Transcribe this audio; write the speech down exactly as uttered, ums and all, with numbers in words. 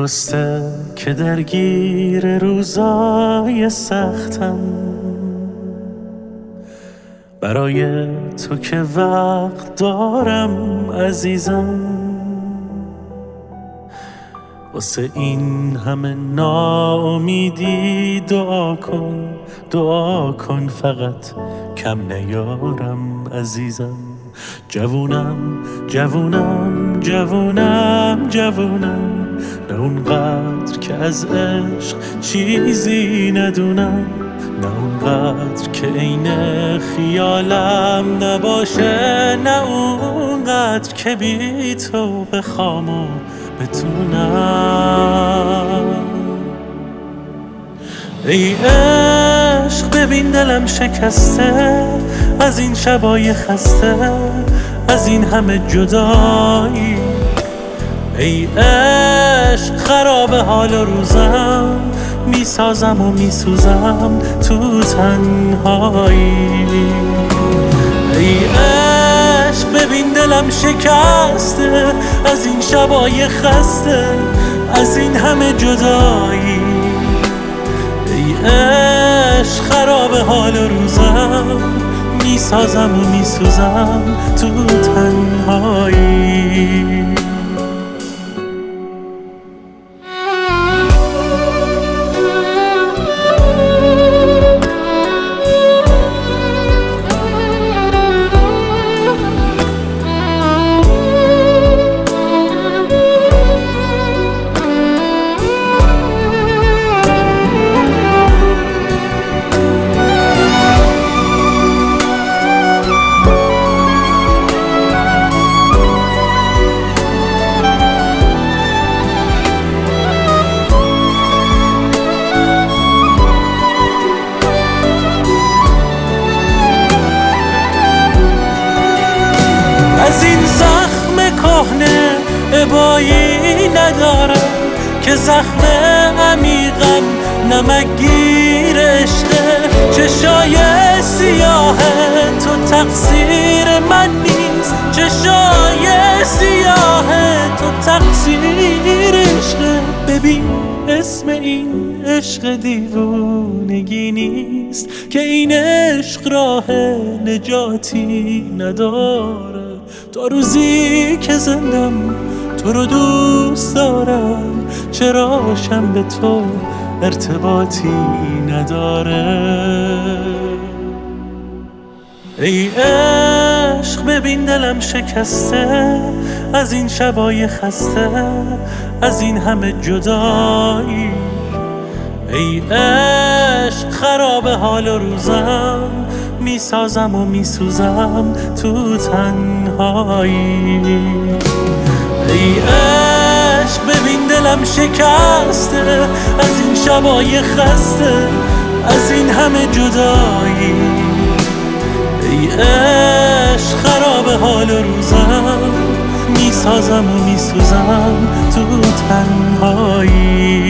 درسته که درگیر روزای سختم، برای تو که وقت دارم عزیزم. واسه این همه ناامیدی دعا کن، دعا کن فقط کم نیارم عزیزم. جوونم جوونم جوونم جوونم، نه اونقدر که از عشق چیزی ندونم، نه اونقدر که عین خیالم نباشه، نه اونقدر که بی تو بخوام و بتونم. ای عشق ببین دلم شکسته از این شبای خسته، از این همه جدایی. ای عشق خراب حال روزم، میسازم و میسوزم تو تنهایی. ای عشق ببین دلم شکسته از این شبای خسته، از این همه جدایی. ای عشق خراب حال روزم، میسازم و میسوزم تو تنهایی. از این زخم کهنه ابایی ندارم که زخم عمیقم نمکگیر عشقه. چشای سیاه تو تقصیر من نیست، چشای سیاه تو تقصیر عشقه. ببین اسم این عشق دیوونگی نیست که این عشق راه نجاتی نداره. تا روزی که زندم تو رو دوست دارم، چراشم به تو ارتباطی نداره. ای عشق ببین دلم شکسته از این شبای خسته، از این همه جدایی. ای عشق خراب حال روزم، میسازم و میسوزم تو تنهایی. ای عشق ببین دلم شکسته از این شبای خسته، از این همه جدایی. ای عشق خراب حال روزم، میسازم و میسوزم تو تنهایی.